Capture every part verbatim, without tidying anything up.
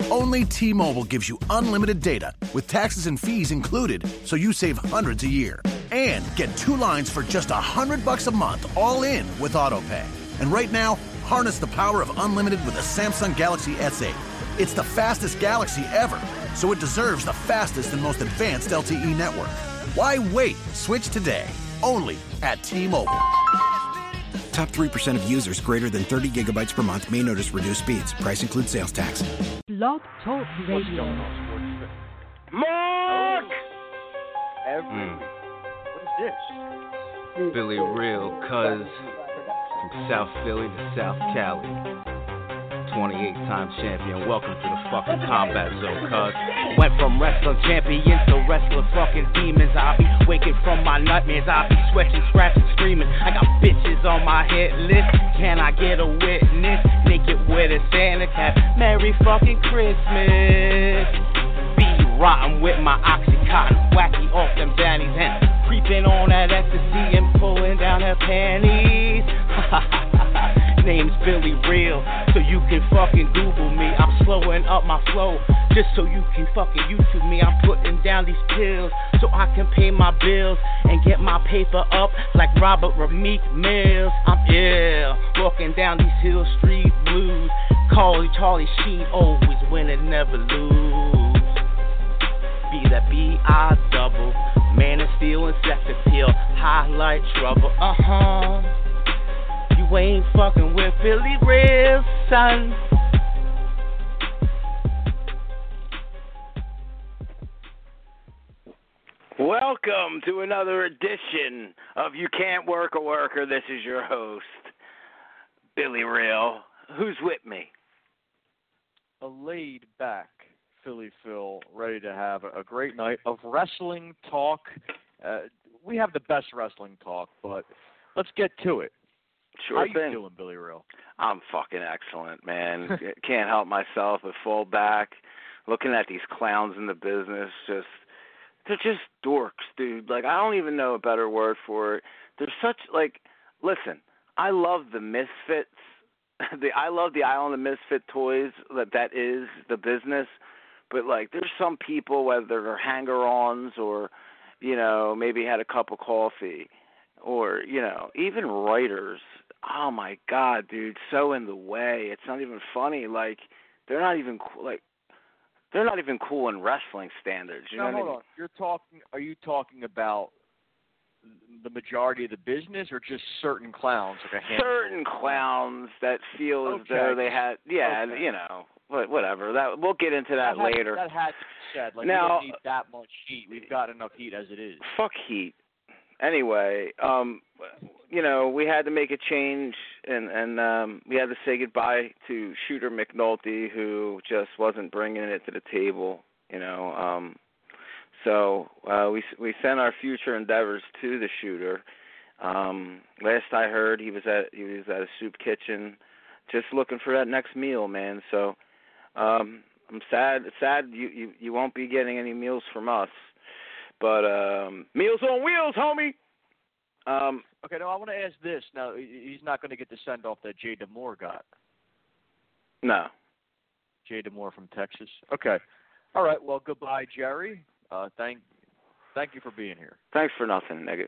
Only T-Mobile gives you unlimited data with taxes and fees included, so you save hundreds a year. And get two lines for just a hundred bucks a month, all in with AutoPay. And right now, harness the power of unlimited with a Samsung Galaxy S eight. It's the fastest Galaxy ever, so it deserves the fastest and most advanced L T E network. Why wait? Switch today. Only at T-Mobile. Top three percent of users greater than thirty gigabytes per month may notice reduced speeds. Price includes sales tax. Blog Talk Radio. Mark! Every Mm. week. What is this? Billy Real, cuz from South Philly to South Cali. twenty-eight time champion. Welcome to the fucking combat zone, cuz. Went from wrestling champion to wrestling fucking demons. I be waking from my nightmares. I be sweating, scratching, screaming. I got bitches on my hit list. Can I get a witness? Naked with a Santa cap. Merry fucking Christmas. Be rotten with my Oxycontin. Wacky off them Danny's and creeping on that ecstasy and pulling down her panties. Name's Billy Real, so you can fucking Google me. I'm slowing up my flow, just so you can fucking YouTube me. I'm putting down these pills, so I can pay my bills and get my paper up like Robert Rameek Mills. I'm ill, walking down these Hill Street blues. Call Charlie Sheen, always win and never lose. Be that B I double, man of steel and sex appeal, highlight trouble, uh-huh. You ain't fucking with Billy Real, son. Welcome to another edition of You Can't Work a Worker. This is your host, Billy Real. Who's with me? A laid back Philly Phil, ready to have a great night of wrestling talk. Uh, we have the best wrestling talk, but let's get to it. Sure How thing. you doing, Billy Real? I'm fucking excellent, man. Can't help myself but fall back. Looking at these clowns in the business, just they're just dorks, dude. Like, I don't even know a better word for it. They're such, like, listen, I love the Misfits. the I love the Island of Misfit toys that that is the business. But, like, there's some people, whether they're hanger-ons or, you know, maybe had a cup of coffee or, you know, even writers. Oh, my God, dude, so in the way. It's not even funny. Like, they're not even cool. Like, they're not even cool in wrestling standards. You now, know hold what I mean? on. You're talking, are you talking about the majority of the business or just certain clowns? Like a handful? Certain clowns that feel as Okay. though they had, yeah, Okay. you know, whatever. That We'll get into that, that had, later. That had to be said. Like, Now, we don't need that much heat. We've got enough heat as it is. Fuck heat. Anyway, um, you know, we had to make a change, and, and um, we had to say goodbye to Shooter McNulty, who just wasn't bringing it to the table, you know. Um, so uh, we we sent our future endeavors to the Shooter. Um, last I heard, he was at he was at a soup kitchen, just looking for that next meal, man. So um, I'm sad. Sad you, you you won't be getting any meals from us. But um, Meals on Wheels, homie. Um, Okay, now I want to ask this. Now, he's not going to get the send-off that Jay DeMore got. no. Jay DeMore from Texas. Okay. All right, well, goodbye, Jerry. Uh, thank thank you for being here. Thanks for nothing, nigga.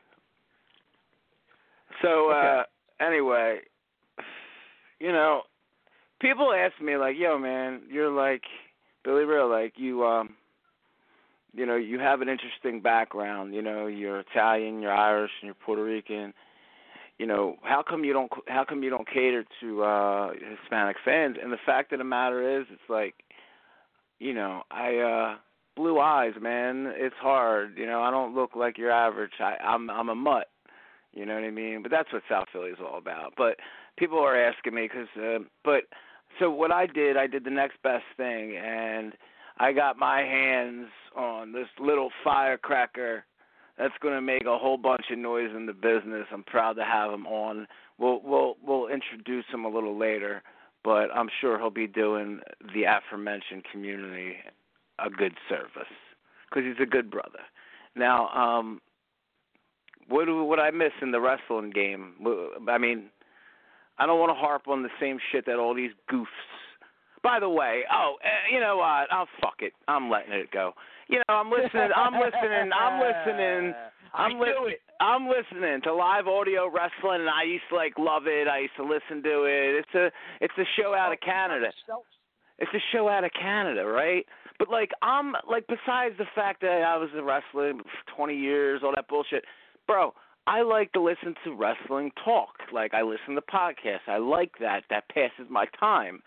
So, uh, anyway, you know, people ask me, like, yo, man, you're like, Billy Real, like, you, um, you know, you have an interesting background. You know, you're Italian, you're Irish, and you're Puerto Rican. You know, how come you don't? How come you don't cater to uh, Hispanic fans? And the fact of the matter is, it's like, you know, I uh, blue eyes, man. It's hard. You know, I don't look like your average. I, I'm I'm a mutt. You know what I mean? But that's what South Philly is all about. But people are asking me because, uh, but so what I did, I did the next best thing, and I got my hands on this little firecracker that's going to make a whole bunch of noise in the business. I'm proud to have him on. We'll we'll we'll introduce him a little later, but I'm sure he'll be doing the aforementioned community a good service because he's a good brother. Now, um, what do what I miss in the wrestling game? I mean, I don't want to harp on the same shit that all these goofs By the way, oh, uh, you know what? I'll fuck it. I'm letting it go. You know, I'm listening. I'm listening. I'm listening. I'm listening. I'm listening to live audio wrestling, and I used to like love it. I used to listen to it. It's a it's a show out of Canada. It's a show out of Canada, right? But like I'm like besides the fact that I was a wrestler for twenty years, all that bullshit, bro. I like to listen to wrestling talk. Like I listen to podcasts. I like that. That passes my time.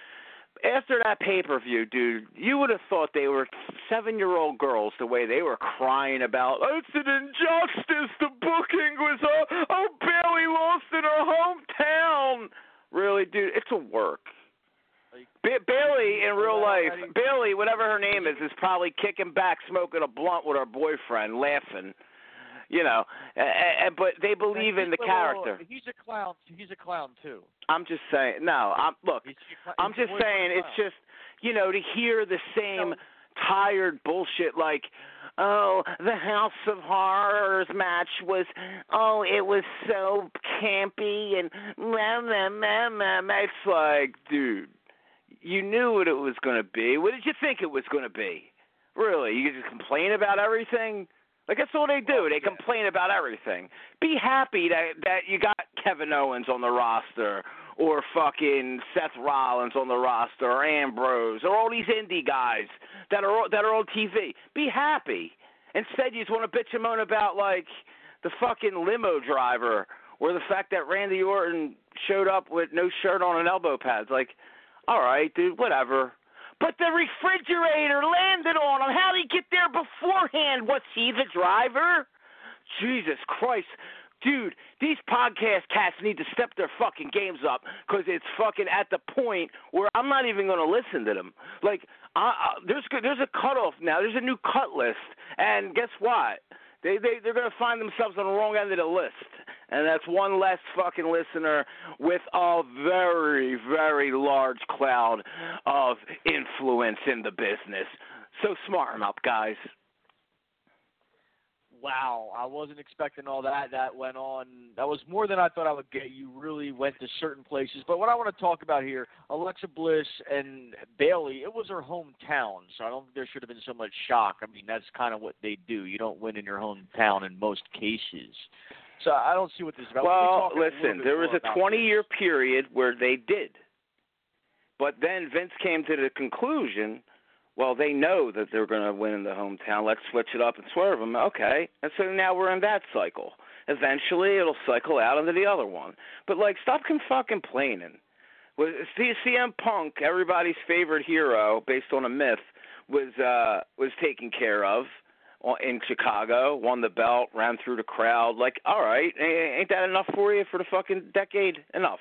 After that pay-per-view, dude, you would have thought they were seven-year-old girls the way they were crying about, it's an injustice, the booking was, oh, oh, Bayley lost in her hometown. Really, dude, it's a work. Ba- Bayley, in real life, Bayley, whatever her name is, is probably kicking back, smoking a blunt with her boyfriend, laughing. You know, uh, but they believe in the character. He's a clown. He's a clown too. I'm just saying. No, I'm look. He's, he's I'm just saying. It's just you know to hear the same no. tired bullshit like, oh, the House of Horrors match was, oh, it was so campy and meh, meh, meh, meh, meh. It's like, dude, you knew what it was going to be. What did you think it was going to be? Really? You just complain about everything? Like, that's all they do. They complain about everything. Be happy that that you got Kevin Owens on the roster or fucking Seth Rollins on the roster or Ambrose or all these indie guys that are that are on T V. Be happy. Instead, you just want to bitch and moan about, like, the fucking limo driver or the fact that Randy Orton showed up with no shirt on and elbow pads. Like, all right, dude, whatever. But the refrigerator landed on him. How did he get there beforehand? Was he the driver? Jesus Christ. Dude, these podcast cats need to step their fucking games up because it's fucking at the point where I'm not even going to listen to them. Like, uh, uh, there's there's a cutoff now. There's a new cut list. And guess what? They, they, they're going to find themselves on the wrong end of the list. And that's one less fucking listener with a very, very large cloud of influence in the business. So smarten up, guys. Wow, I wasn't expecting all that. That went on. That was more than I thought I would get. You really went to certain places. But what I want to talk about here, Alexa Bliss and Bayley, it was her hometown, so I don't think there should have been so much shock. I mean, that's kind of what they do. You don't win in your hometown in most cases. So I don't see what this is about. Well, listen, there was a twenty-year period where they did. But then Vince came to the conclusion, well, they know that they're going to win in the hometown. Let's switch it up and swerve them. Okay. And so now we're in that cycle. Eventually, it'll cycle out into the other one. But, like, stop fucking complaining. C M Punk, everybody's favorite hero, based on a myth, was uh, was taken care of in Chicago, won the belt, ran through the crowd. Like, all right, ain't that enough for you for the fucking decade? Enough.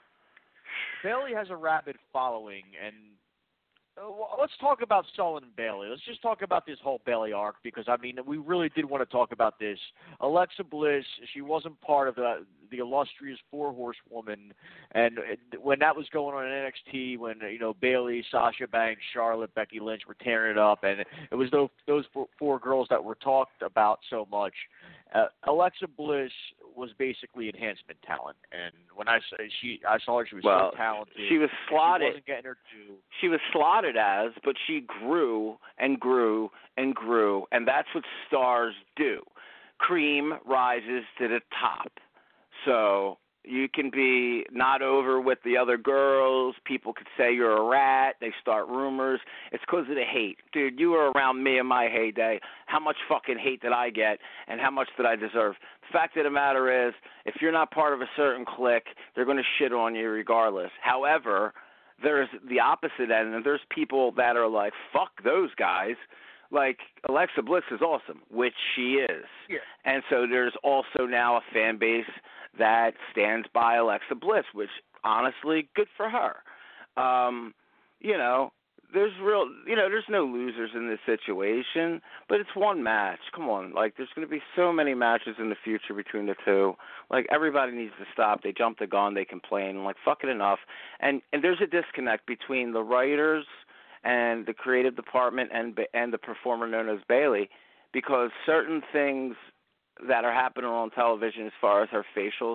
Bayley has a rabid following, and Uh, well, let's talk about Sullivan and Bayley. Let's just talk about this whole Bayley arc because, I mean, we really did want to talk about this. Alexa Bliss, she wasn't part of the the illustrious Four Horsewoman, and when that was going on in N X T, when, you know, Bayley, Sasha Banks, Charlotte, Becky Lynch were tearing it up, and it was those, those four, four girls that were talked about so much. Uh, Alexa Bliss was basically enhancement talent, and when I say she, I saw her, she was well, so talented. She was slotted. She wasn't getting her due. She was slotted as, but she grew and grew and grew, and that's what stars do. Cream rises to the top. So you can be not over with the other girls. People could say you're a rat. They start rumors. It's because of the hate. Dude, you were around me in my heyday. How much fucking hate did I get, and how much did I deserve? The fact of the matter is, if you're not part of a certain clique, they're going to shit on you regardless. However, there's the opposite end, and there's people that are like, fuck those guys. Like, Alexa Bliss is awesome, which she is. Yeah. And so there's also now a fan base that stands by Alexa Bliss, which, honestly, good for her. Um, you know, there's real, you know, there's no losers in this situation, but it's one match. Come on, like, there's going to be so many matches in the future between the two. Like, everybody needs to stop. They jump the gun. They complain. Like, fuck it enough. And and there's a disconnect between the writers and the creative department and and the performer known as Bayley, because certain things that are happening on television as far as her facials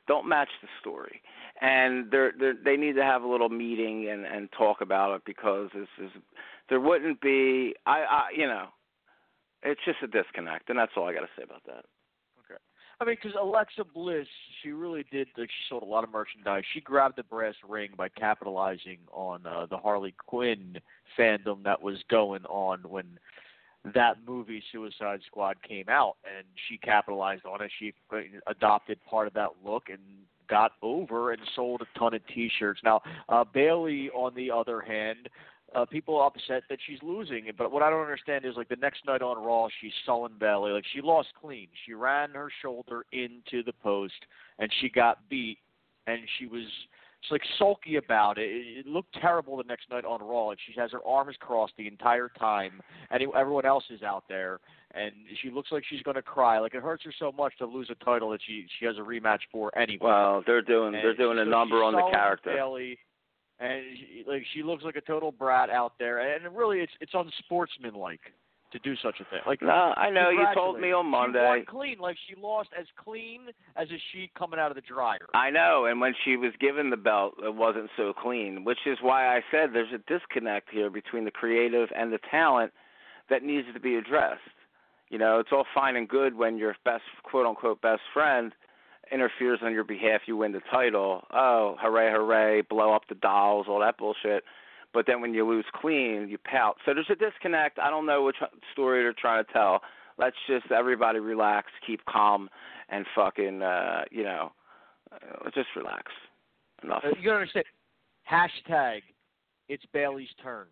don't match the story. And they're, they're, they need to have a little meeting and, and talk about it because this is, there wouldn't be, I, I, you know, it's just a disconnect, and that's all I got to say about that. Okay. I mean, because Alexa Bliss, she really did, like, she sold a lot of merchandise. She grabbed the brass ring by capitalizing on uh, the Harley Quinn fandom that was going on when that movie Suicide Squad came out, and she capitalized on it. She adopted part of that look and got over and sold a ton of T-shirts. Now, uh, Bayley, on the other hand, uh, people are upset that she's losing. But what I don't understand is, like, the next night on Raw, she's sullen Bayley. Like, she lost clean. She ran her shoulder into the post, and she got beat, and she was She's like sulky about it. It looked terrible the next night on Raw. And she has her arms crossed the entire time, and everyone else is out there, and she looks like she's going to cry. Like, it hurts her so much to lose a title that she she has a rematch for anyway. Well, they're doing and they're doing so a number on the character. Bayley, and she, like she looks like a total brat out there, and really it's it's unsportsmanlike to do such a thing. Like, no, I know you told me on Monday. She won clean, like she lost as clean as a sheet coming out of the dryer. I know, and when she was given the belt, it wasn't so clean, which is why I said there's a disconnect here between the creative and the talent that needs to be addressed. You know, it's all fine and good when your best, quote unquote, best friend interferes on your behalf, you win the title. Oh, hooray, hooray, blow up the dolls, all that bullshit. But then when you lose clean, you pout. So there's a disconnect. I don't know which story they're trying to tell. Let's just everybody relax, keep calm, and fucking, uh, you know, uh, just relax. Enough. Uh, you gotta understand. Hashtag, it's Bayley's turn.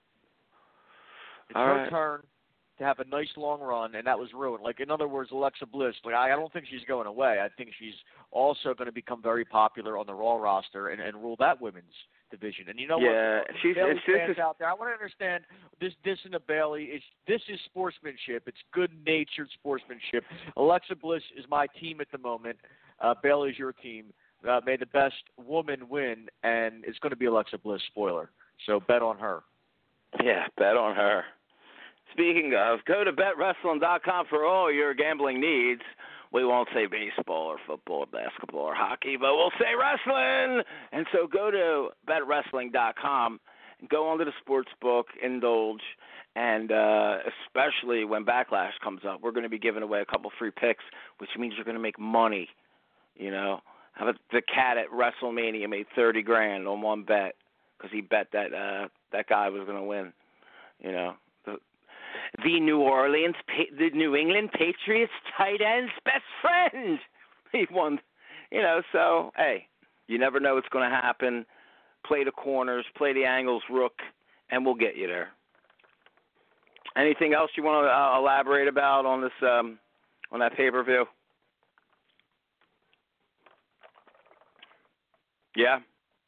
It's All her right. turn to have a nice long run, and that was ruined. Like, in other words, Alexa Bliss, like, I, I don't think she's going away. I think she's also going to become very popular on the Raw roster and, and rule that women's division. And you know yeah, what? she's Bayley it's, fans it's, out there, I want to understand this dissing to Bayley. Is this is sportsmanship. It's good-natured sportsmanship. Alexa Bliss is my team at the moment. Uh, Bayley's your team. Uh, may the best woman win, and it's going to be Alexa Bliss. Spoiler. So bet on her. Yeah, bet on her. Speaking of, go to bet wrestling dot com for all your gambling needs. We won't say baseball or football or basketball or hockey, but we'll say wrestling. And so go to bet wrestling dot com, go onto the sports book, indulge, and uh, especially when Backlash comes up, we're going to be giving away a couple free picks, which means you're going to make money. You know, how about the cat at WrestleMania made thirty grand on one bet because he bet that uh, that guy was going to win. You know. The New Orleans, the New England Patriots tight end's best friend. He won, you know, so, hey, you never know what's going to happen. Play the corners, play the angles, rook, and we'll get you there. Anything else you want to uh, elaborate about on this, um, on that pay-per-view? Yeah?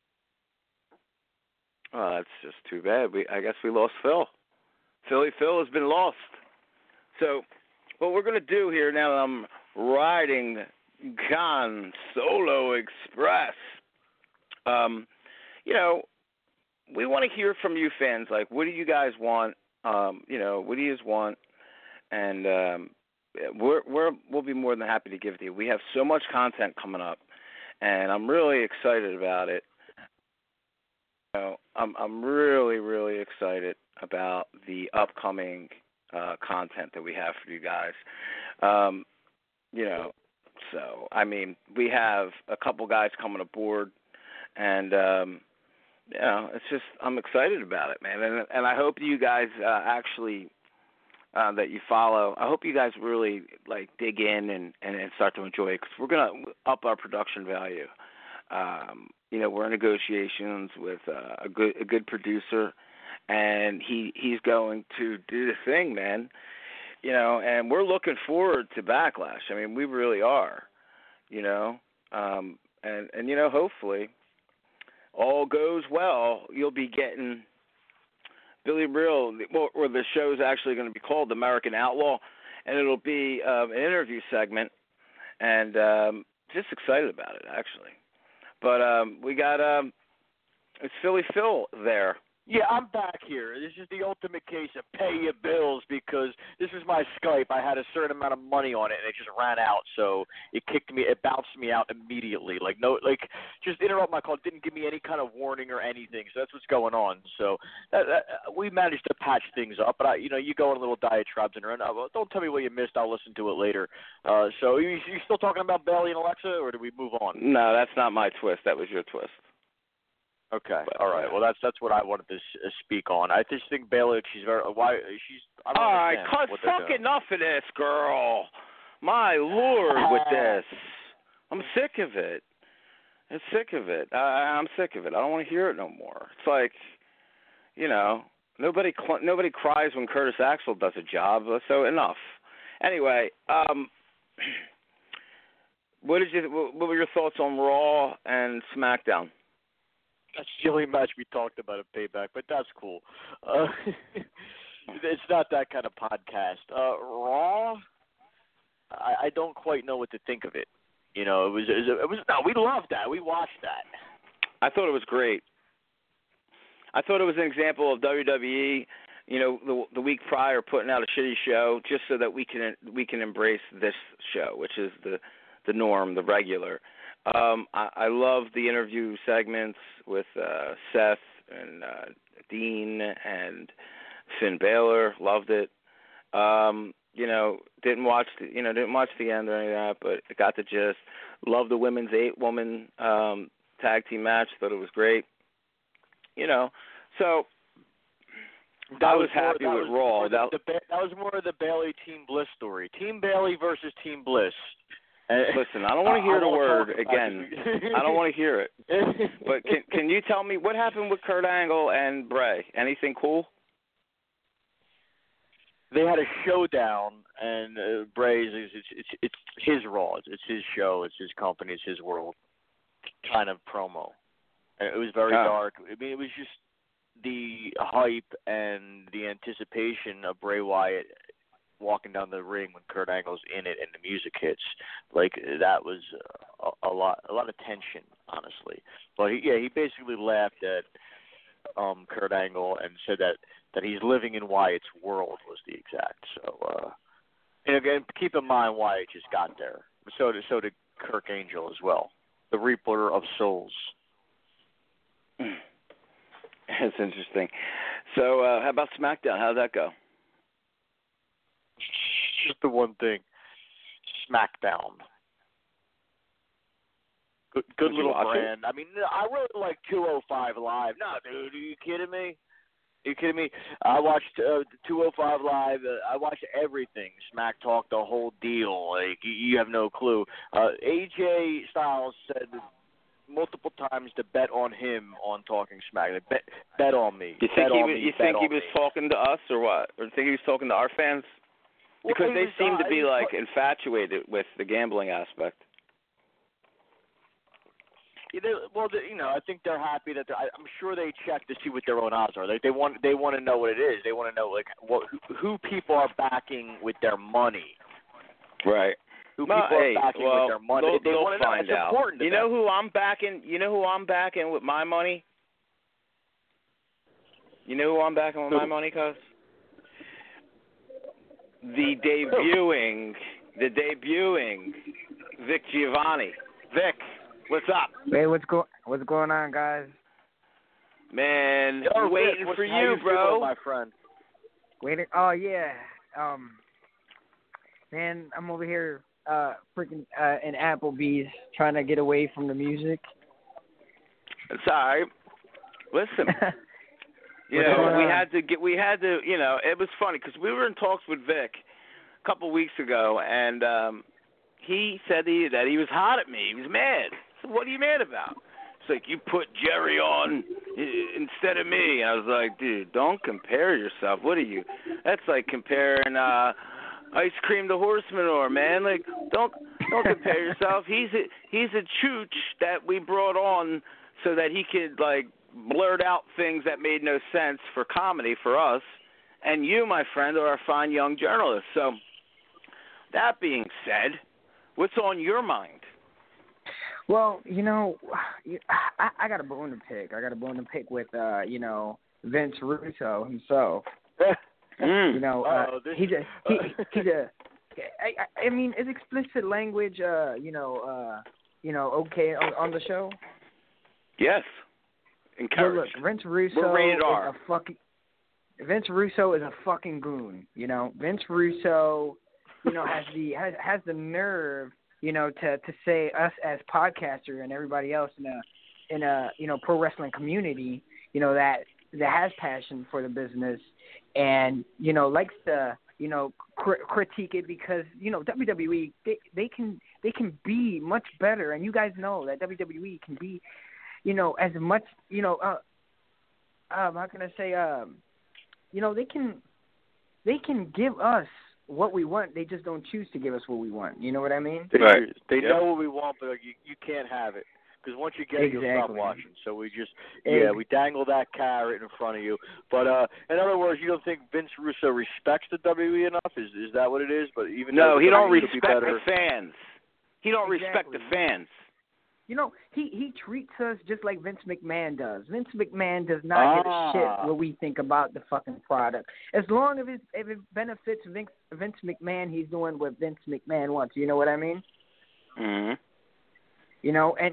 Oh, that's just too bad. We, I guess we lost Phil. Philly Phil has been lost. So what we're going to do here now, I'm riding Khan Solo Express. Um, you know, we want to hear from you fans. Like, what do you guys want? Um, you know, what do you guys want? And um, we're, we're, we'll be more than happy to give it to you. We have so much content coming up, and I'm really excited about it. You know, I'm, I'm really, really excited about the upcoming uh, content that we have for you guys. Um, you know, so, I mean, we have a couple guys coming aboard, and, um, you know, it's just, I'm excited about it, man. And, and I hope you guys uh, actually, uh, that you follow, I hope you guys really, like, dig in and, and, and start to enjoy it, because we're going to up our production value. Um, you know, we're in negotiations with uh, a good a good producer, and he he's going to do the thing, man. You know, and we're looking forward to Backlash. I mean, we really are. You know, um, and and you know, hopefully, all goes well. You'll be getting Billy Brill, or the show's actually going to be called American Outlaw, and it'll be um, an interview segment, and um, just excited about it, actually. But um, we got um, it's Philly Phil there, Yeah, I'm back here. This is the ultimate case of pay your bills because this is my Skype. I had a certain amount of money on it and it just ran out, so it kicked me. It bounced me out immediately. Like no, like just interrupt my call. It didn't give me any kind of warning or anything. So that's what's going on. So that, that, we managed to patch things up. But I, you know, you go on little diatribes and run. Oh, don't tell me what you missed. I'll listen to it later. Uh, so you, you still talking about Bayley and Alexa, or do we move on? No, that's not my twist. That was your twist. Okay, but, all right. Yeah. Well, that's that's what I wanted to uh, speak on. I just think Bayley, she's very why she's. I don't all right, understand cut what fuck doing. enough of this, girl. My lord, with this, I'm sick of it. I'm sick of it. I, I'm sick of it. I don't want to hear it no more. It's like, you know, nobody cl- nobody cries when Curtis Axel does a job. So enough. Anyway, um, what did you? What were your thoughts on Raw and SmackDown? That's the only match we talked about at Payback, but that's cool. Uh, it's not that kind of podcast. Uh, Raw, I, I don't quite know what to think of it. You know, it was, it was, it was no, we loved that. We watched that. I thought it was great. I thought it was an example of W W E, you know, the the week prior putting out a shitty show just so that we can we can embrace this show, which is the the norm, the regular. Um, I, I love the interview segments with uh, Seth and uh, Dean and Finn Balor. Loved it. Um, you know, didn't watch the, you know didn't watch the end or any of that, but I got the gist. Loved the women's eight-woman um, tag team match. Thought it was great. You know, so that I was, was happy more, that with was Raw. The, that, the, that was more of the Bayley Team Bliss story. Team Bayley versus Team Bliss. Listen, I don't want to hear I, I the word again. again. I don't want to hear it. But can can you tell me what happened with Kurt Angle and Bray? Anything cool? They had a showdown, and uh, Bray's it's, it's it's it's his Raw. It's, it's his show. It's his company. It's his world. Kind of promo. And it was very oh. dark. I mean, it was just the hype and the anticipation of Bray Wyatt walking down the ring when Kurt Angle's in it and the music hits. Like that was a, a lot, a lot of tension, honestly. But he, yeah, he basically laughed at um, Kurt Angle and said that, that he's living in Wyatt's world was the exact. So, uh, and again, keep in mind Wyatt just got there. So did so did Kirk Angel as well, the Reaper of Souls. That's interesting. So, uh, how about SmackDown? How'd that go? Just the one thing, SmackDown. Good, good little brand. It? I mean, I really like two oh five Live. No, dude, are you kidding me? Are you kidding me? I watched uh, two oh five Live. Uh, I watched everything. Smack Talk, the whole deal. Like you, you have no clue. Uh, A J Styles said multiple times to bet on him on Talking Smack. Bet, bet on me. You bet think he on was, me, you think he was me. talking to us or what? Or think he was talking to our fans? Because well, they was, seem uh, to be was, like infatuated with the gambling aspect. Yeah, they, well, they, you know, I think they're happy that they're, I, I'm sure they check to see what their own odds are. Like they want, they want to know what it is. They want to know like what who, who people are backing with their money. Right. Who well, people hey, are backing well, with their money. They'll, they they'll want to find know. It's out. important to you them. know who I'm backing? You know who I'm backing with my money? You know who I'm backing with who? my money, cuz? The debuting, the debuting Vic Giovanni. Vic, what's up? Hey, what's go what's going on, guys? Man, Yo, waiting Vic, for how you, you bro. Feeling, my friend. Waiting. Oh yeah. Um, man, I'm over here, uh, freaking uh, in Applebee's trying to get away from the music. It's all right. Listen. You know, we had to get, we had to, you know, it was funny because we were in talks with Vic a couple weeks ago, and um, he said he, that he was hot at me. He was mad. I said, what are you mad about? It's like, you put Jerry on instead of me. I was like, dude, don't compare yourself. What are you? That's like comparing uh, ice cream to horse manure, man. Like, don't don't compare yourself. He's a, he's a chooch that we brought on so that he could, like, blurt out things that made no sense for comedy for us, and you, my friend, are a fine young journalist. So, that being said, what's on your mind? Well, you know, I, I got a bone to pick. I got a bone to pick with, uh, you know, Vince Russo himself. mm. You know, uh, oh, this, he's a he, he's a. I, I mean, is explicit language, uh, you know, uh, you know, okay on, on the show? Yes. Well, Encouraged. look, Vince Russo We're rated is R. a fucking. Vince Russo is a fucking goon. You know, Vince Russo, you know, has the has, has the nerve, you know, to to say us as podcasters and everybody else in a in a you know pro wrestling community, you know, that that has passion for the business and you know likes to you know cr- critique it because you know W W E they they can they can be much better, and you guys know that W W E can be, you know, as much you know uh um how can I say um you know they can they can give us what we want. They just don't choose to give us what we want. You know what I mean? They, Right. they Yep. know what we want, but you you can't have it. Because once you get it, you'll stop Exactly. watching. So we just, yeah, Ex- we dangle that carrot in front of you. But uh, in other words, you don't think Vince Russo respects the W W E enough? Is is that what it is? But even No, though he don't W W E could be respect better, the fans. He don't respect the Exactly. fans. You know, he, he treats us just like Vince McMahon does. Vince McMahon does not give a Ah. shit what we think about the fucking product. As long as it, if it benefits Vince, Vince McMahon, he's doing what Vince McMahon wants. You know what I mean? Mm-hmm. You know, and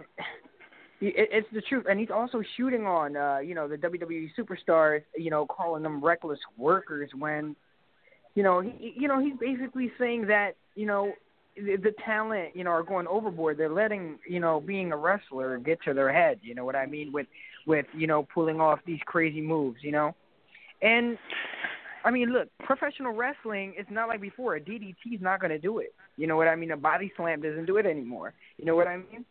it, it's the truth. And he's also shooting on, uh, you know, the W W E superstars, you know, calling them reckless workers when, you know, he, you know, he's basically saying that, you know, the, the talent, you know, are going overboard. They're letting, you know, being a wrestler get to their head. You know what I mean? With, with, you know, pulling off these crazy moves, you know? And, I mean, look, professional wrestling is not like before. A D D T is not going to do it. You know what I mean? A body slam doesn't do it anymore. You know what I mean?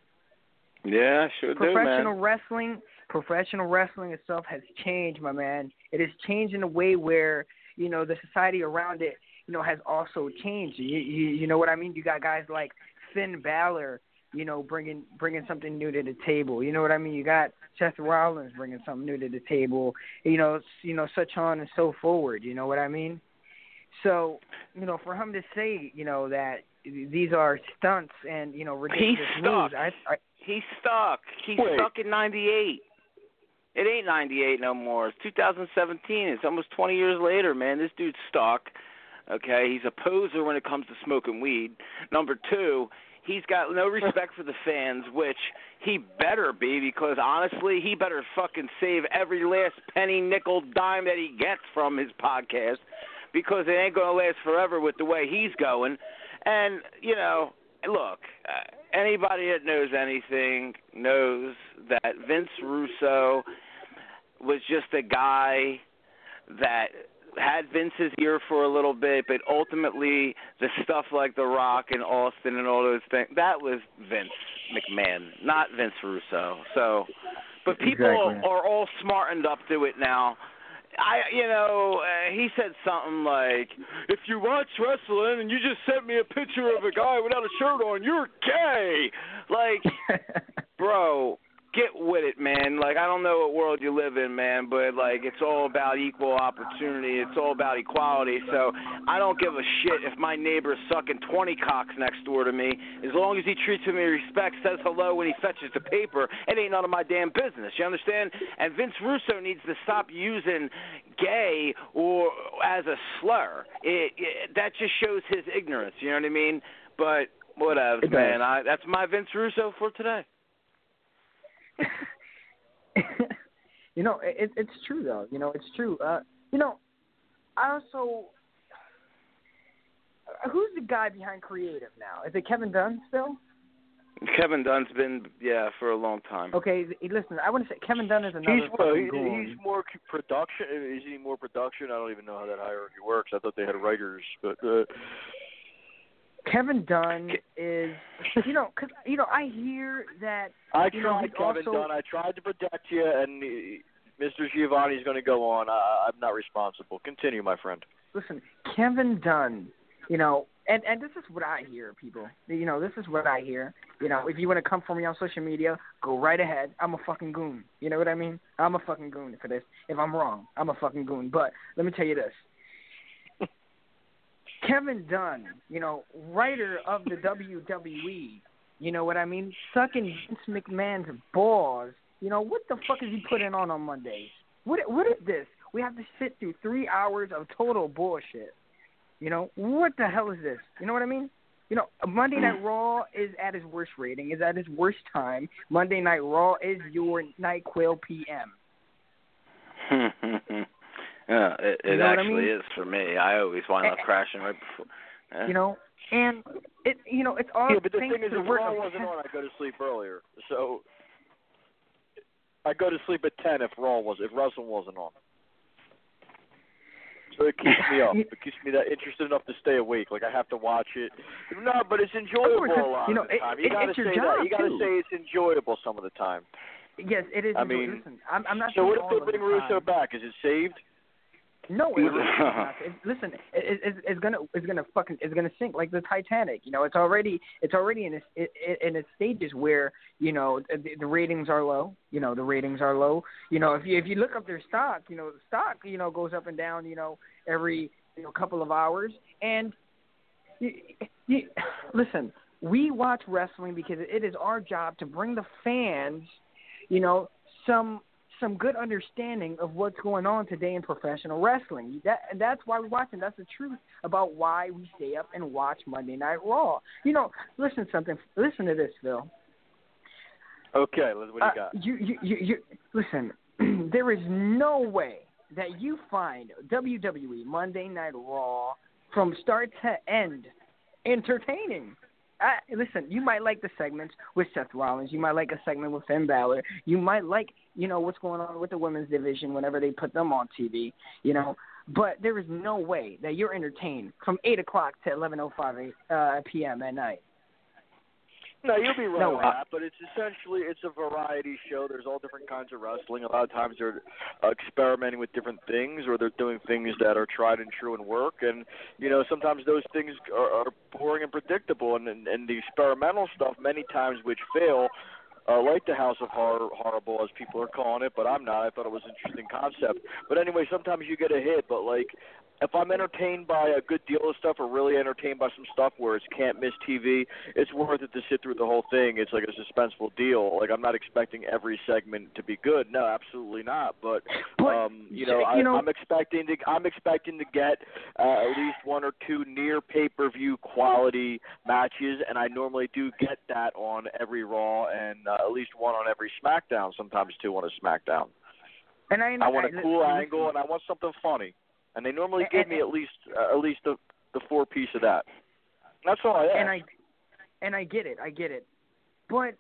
Yeah, sure do, Professional man. wrestling, professional wrestling itself has changed, my man. It has changed in a way where, you know, the society around it, you know, has also changed. You, you, you know what I mean? You got guys like Finn Balor, you know, bringing bringing something new to the table. You know what I mean? You got Seth Rollins bringing something new to the table. You know, you know, such on and so forward. You know what I mean? So, you know, for him to say, you know, that these are stunts and, you know, ridiculous He's moves, stuck. I, I, He's stuck. He's Wait. stuck in ninety-eight. It ain't ninety-eight no more. It's two thousand seventeen. It's almost twenty years later, man. This dude's stuck. Okay, he's a poser when it comes to smoking weed. Number two, he's got no respect for the fans, which he better be, because honestly, he better fucking save every last penny, nickel, dime that he gets from his podcast, because it ain't going to last forever with the way he's going. And, you know, look, uh, anybody that knows anything knows that Vince Russo was just a guy that had Vince's ear for a little bit, but ultimately the stuff like The Rock and Austin and all those things, that was Vince McMahon, not Vince Russo. So, but people Exactly. are, are all smartened up to it now. I, you know, uh, he said something like, if you watch wrestling and you just sent me a picture of a guy without a shirt on, you're gay. Like, bro, get with it, man. Like, I don't know what world you live in, man, but, like, it's all about equal opportunity. It's all about equality. So I don't give a shit if my neighbor's sucking twenty cocks next door to me. As long as he treats me with respect, says hello when he fetches the paper, it ain't none of my damn business. You understand? And Vince Russo needs to stop using gay or as a slur. It, it, that just shows his ignorance. You know what I mean? But whatever, It man. does. I, that's my Vince Russo for today. You know, it, it's true though. You know, it's true. Uh, you know, I also, uh, who's the guy behind creative now? Is it Kevin Dunn still? Kevin Dunn's been, yeah, for a long time. Okay, listen, I want to say Kevin Dunn is another he's well, fucking he, goon. he's more c- production. Is he more production? I don't even know how that hierarchy works. I thought they had writers, but uh, Kevin Dunn is, you know, because you know I hear that. I you know, tried he's Kevin also, Dunn. I tried to protect you, and uh, Mister Giovanni's going to go on. I, I'm not responsible. Continue, my friend. Listen, Kevin Dunn, you know, and, and this is what I hear, people. You know, this is what I hear. You know, if you want to come for me on social media, go right ahead. I'm a fucking goon. You know what I mean? I'm a fucking goon for this. If I'm wrong, I'm a fucking goon. But let me tell you this. Kevin Dunn, you know, writer of the W W E, you know what I mean? Sucking Vince McMahon's balls. You know, what the fuck is he putting on on Mondays? What what is this? We have to sit through three hours of total bullshit. You know, what the hell is this? You know what I mean? You know, Monday Night Raw is at its worst rating, is at its worst time. Monday Night Raw is your NyQuil P M. Yeah, it, it you know actually I mean? is for me. I always wind up and, crashing right before. Eh? You know, and it, you know, it's all. Yeah, but the thing is, if if Raw wasn't on, I go to sleep earlier. So I go to sleep at ten if Raw was, if wrestling wasn't on. So it keeps me up. It keeps me that interested enough to stay awake. Like I have to watch it. No, but it's enjoyable a lot you know, of the time. It, you it, gotta it's your say job that. You gotta too. say it's enjoyable some of the time. Yes, it is. I enjoy- mean, listen, I'm, I'm not. So what saying if they all of bring the Russo time. back? Is it saved? No, it, it's, it's, listen, it, it, it's gonna, it's gonna fucking, it's gonna sink like the Titanic. You know, it's already, it's already in its, it, in its stages where, you know, the, the ratings are low. You know, the ratings are low. You know, if you if you look up their stock, you know, the stock, you know, goes up and down. You know, every you know couple of hours. And you, you, listen, we watch wrestling because it is our job to bring the fans, you know, some. some good understanding of what's going on today in professional wrestling. That that's why we're watching. That's the truth about why we stay up and watch Monday Night Raw. You know, listen something. Listen to this, Phil. Okay, what do you uh, got? You, you, you, you, listen, there is no way that you find W W E Monday Night Raw from start to end entertaining. I, listen, you might like the segments with Seth Rollins. You might like a segment with Finn Balor. You might like, you know, what's going on with the women's division whenever they put them on T V, you know. But there is no way that you're entertained from eight o'clock to eleven oh five uh, p.m. at night. No, you'll be right No, on that, but it's essentially, it's a variety show. There's all different kinds of wrestling. A lot of times they're uh, experimenting with different things, or they're doing things that are tried and true and work. And, you know, sometimes those things are, are boring and predictable. And, and, and the experimental stuff, many times which fail, uh, like the House of Horror, Horrible, as people are calling it, but I'm not. I thought it was an interesting concept. But anyway, sometimes you get a hit, but, like, if I'm entertained by a good deal of stuff or really entertained by some stuff where it's can't miss T V, it's worth it to sit through the whole thing. It's like a suspenseful deal. Like, I'm not expecting every segment to be good. No, absolutely not. But, but um, you know, you I, know, I'm expecting to I'm expecting to get uh, at least one or two near pay-per-view quality matches, and I normally do get that on every Raw and uh, at least one on every SmackDown, sometimes two on a SmackDown. And I, I want a I, cool I, angle, and I want something funny. And they normally and, give and, me at least uh, at least the the four piece of that. That's all I ask. And I and I get it, I get it. But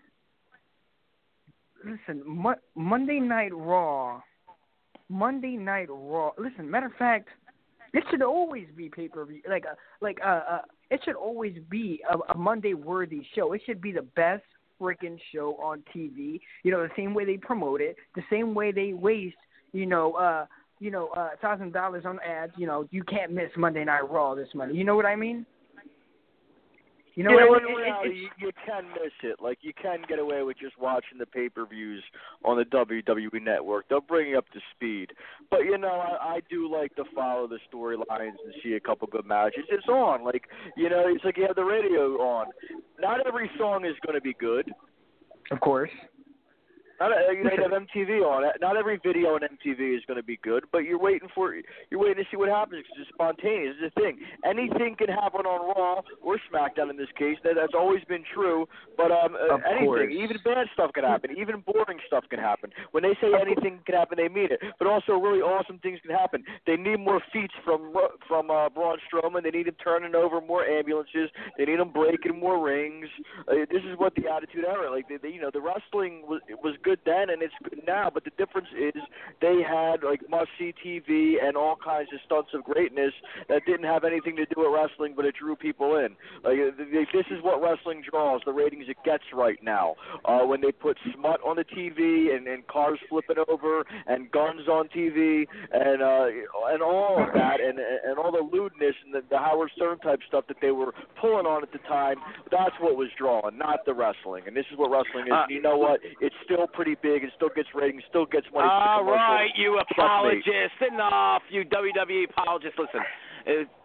listen, Mo- Monday Night Raw, Monday Night Raw. Listen, matter of fact, it should always be pay per view. Like a like a, a it should always be a, a Monday worthy show. It should be the best freaking show on T V. You know, the same way they promote it, the same way they waste. You know. uh you know, a uh, thousand dollars on ads, you know, you can't miss Monday Night Raw this Monday. You know what I mean? You know yeah, what I mean? mean? In reality, it, it, you, you can miss it. Like, you can get away with just watching the pay-per-views on the W W E Network. They'll bring you up to speed. But, you know, I, I do like to follow the storylines and see a couple good matches. It's on. Like, you know, it's like you have the radio on. Not every song is going to be good. Of course. Not a, you know, you have M T V on it. Not every video on M T V is going to be good, but you're waiting for you're waiting to see what happens because it's spontaneous. It's a thing. Anything can happen on Raw or SmackDown in this case. That that's always been true. But um, of anything, course. even bad stuff can happen. Even boring stuff can happen. When they say anything can happen, they mean it. But also, really awesome things can happen. They need more feats from from uh, Braun Strowman. They need him turning over more ambulances. They need him breaking more rings. Uh, this is what the Attitude Era. Like they, they, you know, the wrestling was was good then and it's good now, but the difference is they had like must-see T V and all kinds of stunts of greatness that didn't have anything to do with wrestling, but it drew people in. Like they, this is what wrestling draws, the ratings it gets right now. Uh, when they put smut on the T V and, and cars flipping over and guns on T V and uh, and all of that and and all the lewdness and the, the Howard Stern type stuff that they were pulling on at the time, that's what was drawing, not the wrestling. And this is what wrestling is. Uh, and you know what? It's still pretty big. It still gets ratings, still gets money. All right, you apologist. Enough, you W W E apologist. Listen, uh,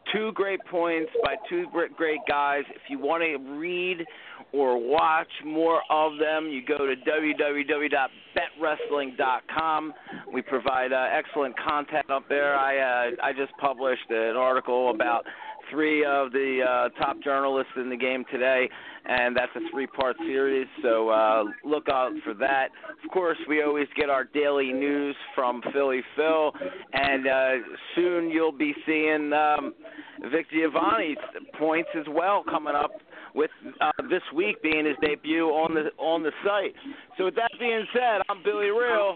two great points by two great guys. If you want to read or watch more of them, you go to w w w dot bet wrestling dot com. We provide uh, excellent content up there. I uh, I just published an article about three of the uh, top journalists in the game today, and that's a three-part series, so uh, look out for that. Of course, we always get our daily news from Philly Phil, and uh, soon you'll be seeing um, Vic Giovanni's points as well coming up, with uh, this week being his debut on the on the site. So with that being said, I'm Billy Real.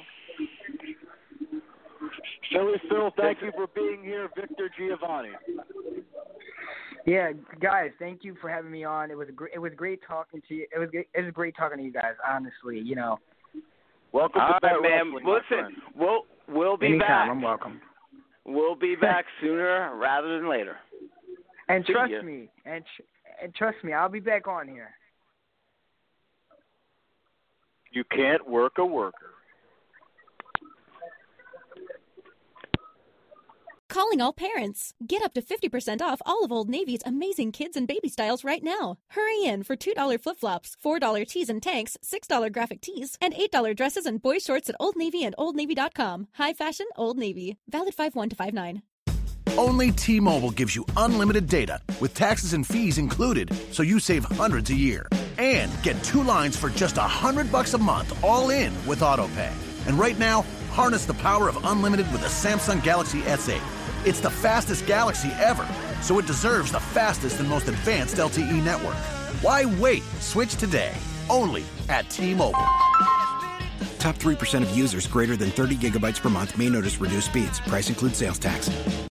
Philly Phil, thank you for being here, Victor Giovanni. Yeah, guys, thank you for having me on. It was great. It was great talking to you. It was it was great talking to you guys. Honestly, you know. Welcome All to right, man. Listen, we'll we'll be Anytime, back. I'm welcome. We'll be back sooner rather than later. And See trust ya. me, and tr- and trust me, I'll be back on here. You can't work a worker. Calling all parents. Get up to fifty percent off all of Old Navy's amazing kids and baby styles right now. Hurry in for two dollars flip-flops, four dollars tees and tanks, six dollars graphic tees, and eight dollars dresses and boy shorts at Old Navy and old navy dot com. High fashion, Old Navy. Valid five one to five nine. Only T-Mobile gives you unlimited data with taxes and fees included, so you save hundreds a year. And get two lines for just a hundred bucks a month, all in with AutoPay. And right now, harness the power of unlimited with the Samsung Galaxy S eight. It's the fastest Galaxy ever, so it deserves the fastest and most advanced L T E network. Why wait? Switch today. Only at T-Mobile. Top three percent of users greater than thirty gigabytes per month may notice reduced speeds. Price includes sales tax.